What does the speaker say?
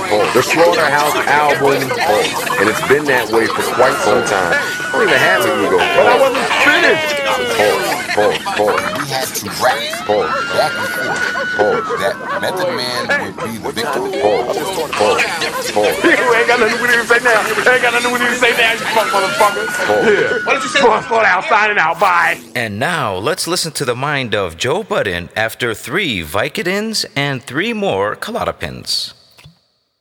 The Slaughterhouse album, and it's been that way for quite some time. I don't even have an ego, but I wasn't finished. We had to rap back and forth that Method Man would be the victim. You ain't got nothing we need to say now. Ain't got nothing we need to say now, you fuck motherfuckers. Yeah. What did you say? Slaughterhouse signing out. Bye. And now let's listen to the mind of Joe Budden after 3 Vicodins and 3 more Klonopins.